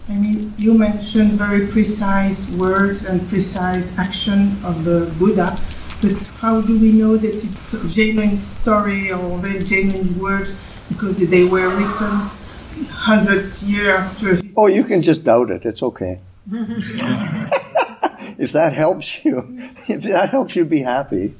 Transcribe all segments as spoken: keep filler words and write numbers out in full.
I mean, you mentioned very precise words and precise action of the Buddha, but how do we know that it's a genuine story or very genuine words because they were written hundreds of years after his... Oh, you can just doubt it. It's okay. If that helps you, if that helps you be happy.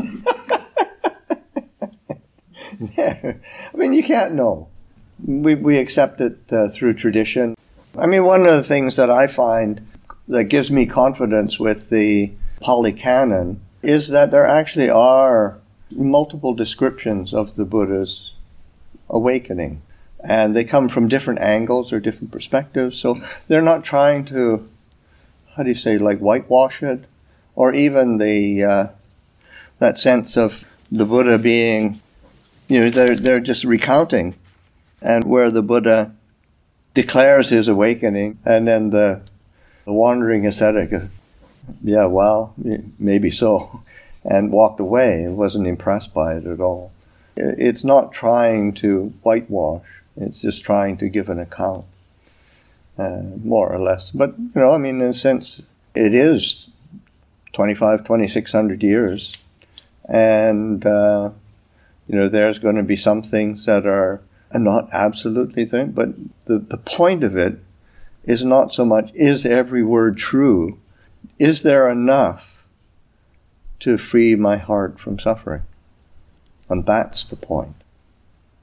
There. I mean, you can't know. We we accept it uh, through tradition. I mean, one of the things that I find that gives me confidence with the Pali Canon is that there actually are multiple descriptions of the Buddha's awakening. And they come from different angles or different perspectives. So they're not trying to, how do you say, like whitewash it? Or even the uh, that sense of the Buddha being, you know, they're, they're just recounting. And where the Buddha declares his awakening, and then the, the wandering ascetic, uh, yeah, well, maybe so, and walked away and wasn't impressed by it at all. It's not trying to whitewash. It's just trying to give an account, uh, more or less. But, you know, I mean, in a sense, it is twenty-five, twenty-six hundred years. And, uh, you know, there's going to be some things that are not absolutely thing, but the, the point of it is not so much, is every word true? Is there enough to free my heart from suffering? And that's the point.